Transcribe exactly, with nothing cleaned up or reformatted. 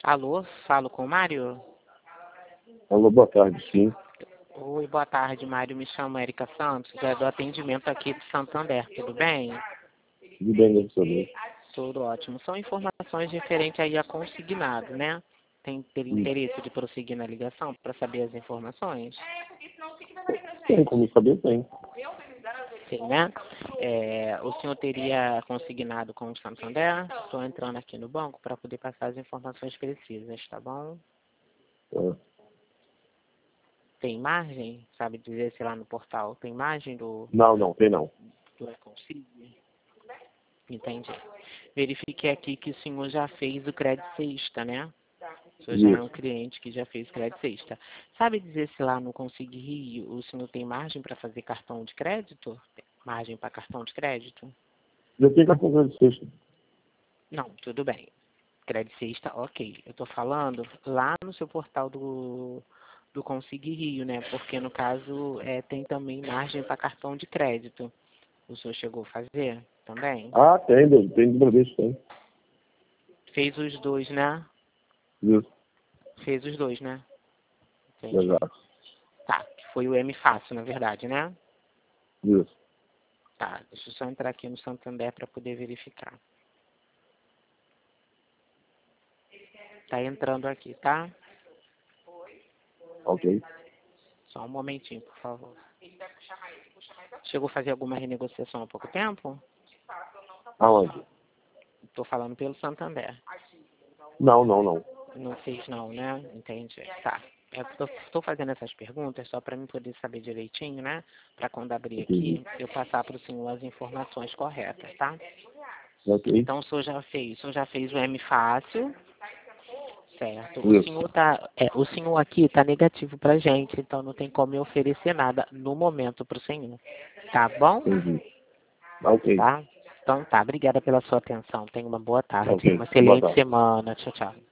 Alô, falo com o Mário? Alô, boa tarde, sim. Oi, boa tarde, Mário. Me chamo Érica Santos, é do atendimento aqui de Santander, tudo bem? Tudo bem, graças a Deus. Tudo ótimo. São informações referentes aí a consignado, né? Tem ter Hum. interesse de prosseguir na ligação para saber as informações? Tem como saber, tem. Sim, né? É, o senhor teria consignado com o Santander? Estou entrando aqui no banco para poder passar as informações precisas, tá bom? Tá. Tem margem? Sabe dizer se lá no portal tem margem do, Não, não, tem não. do Econsigue? Entendi. Verifiquei aqui que o senhor já fez o crédito sexta, né? O senhor já é um Isso. cliente que já fez crédito sexta. Sabe dizer se lá no Consigue Rio o senhor tem margem para fazer cartão de crédito? Tem margem para cartão de crédito? Já tem cartão de sexta. Não, tudo bem. Crédito sexta, ok. Eu estou falando lá no seu portal do, do Consigue Rio, né? Porque no caso é, tem também margem para cartão de crédito. O senhor chegou a fazer também? Ah, tem, Deus, tem de Bradesco, tem. Fez os dois, né? Isso, Fez os dois, né? Entendi. exato. Tá, que foi o M Fácil, na verdade, né? Isso. Tá, deixa eu só entrar aqui no Santander para poder verificar. Tá entrando aqui, tá? Ok. Só um momentinho, por favor. Chegou a fazer alguma renegociação há pouco tempo? Aonde? Estou falando pelo Santander. Não, não, não. Não fez não, né? Entendi. Tá. Eu estou fazendo essas perguntas só para mim poder saber direitinho, né? Para quando abrir Entendi. aqui, eu passar para o senhor as informações corretas, tá? Ok. Então o senhor já fez, o senhor já fez o M Fácil, certo? O Isso. senhor tá, é, o senhor aqui está negativo para gente, então não tem como eu oferecer nada no momento para o senhor, tá bom? Entendi. Ok. Tá? Então tá, obrigada pela sua atenção. Tenha uma boa tarde, Ok. uma Boa excelente tarde. semana. Tchau, tchau.